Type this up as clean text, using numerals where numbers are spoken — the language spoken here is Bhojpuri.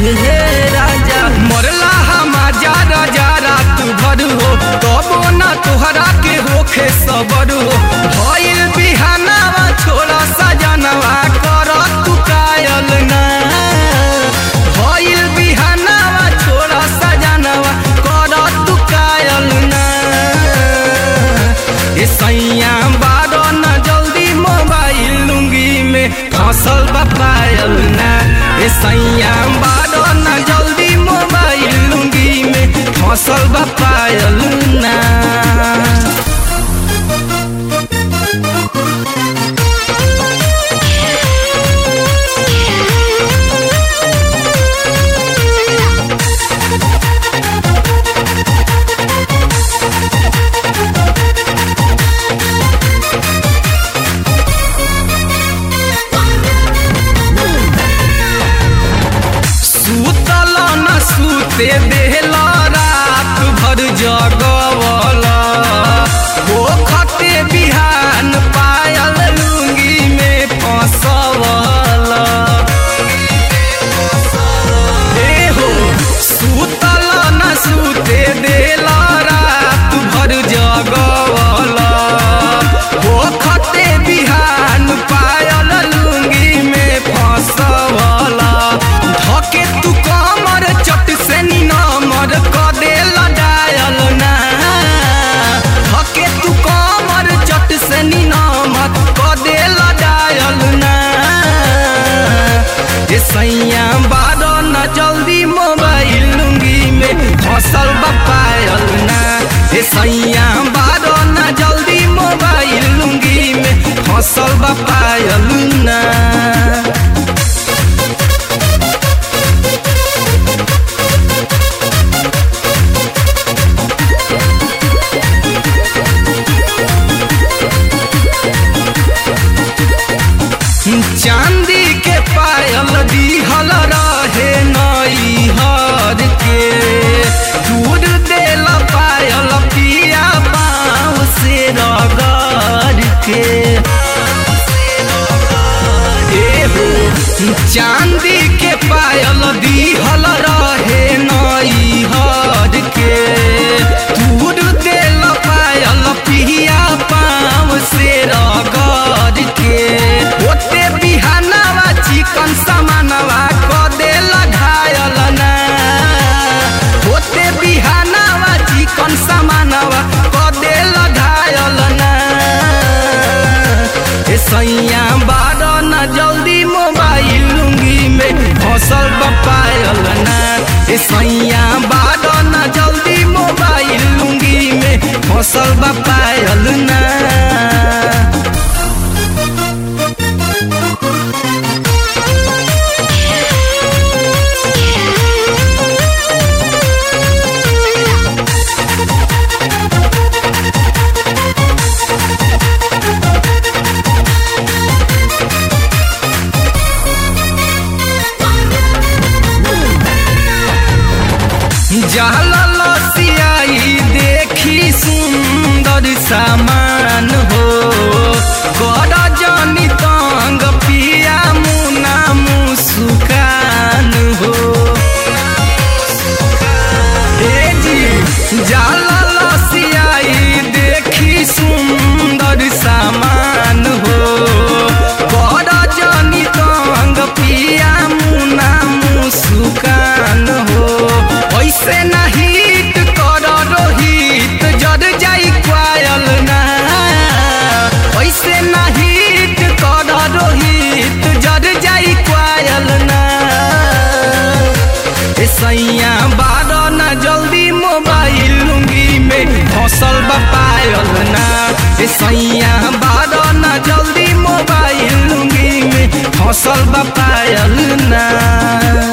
हे राजा मरला हमारा राजा रात भर हो तबो ना तोहरा के होखे सबर हो भइल बिहानावा छोड़ा सजनवा कर तू कायल ना भइल बिहानावा छोड़ा सजनवा कर तू कायल ना ए सैया बारो ना जल्दी मोबाइल लुंगी में फसल पायल ना ए सैया बारो ना जल्दी मोबाइल लुंगी में फसल पायल ना सुते देहला रात भर जगवला हो खते बिहान पायल लुंगी में फसवला ए हो सुतल न सुते देहला रात भर जगवला हो खते बिहान पायल लुंगी में फसवला धके तू कमर चट से नमर कदे लडायल ना धके तू कमर चट से नमर कदे लडायल ना ए सैया बारो न जल्दी मोबाइल लुंगी में फसल पायल ना ए सैया बारो न जल्दी मोबाइल लुंगी में फसल पायल ना चांदी के पायल दिहल रहे नई हर के दूर देल पायल पिया पाँव से रगड़ के एहो चांदी के पायल दिहल रहे नई हर के दूर देल पायल पिया पाँव से रगड़ के ओते बिहानवा चिकन सामानवा कदे घायल ना ओते बिहानवा चिकन सामानवा कदे घायल ना ए सैया बारो ना जल्दी मोबाइल लुंगी में फसल पायल ना ए सैया बारो ना जल्दी मोबाइल लुंगी में फसल पायल ना जहल सियाई देखी सुंदर सामान हो कर जानी तंग पिया मुना मुस्कान हो ए जी जहल सियाई देखी सुंदर सामान हो कर जानी तंग पिया मुना मुस्कान हो ऐसे ना हिट कर रोहित जद जाई क्वायल ना ऐसे ना हिट कर रोहित जद जाई क्वायल ना ए सैया बारो ना जल्दी मोबाइल लुंगी में फसल पायल ना ए सैया बारो ना जल्दी मोबाइल लुंगी में फसल पायल ना।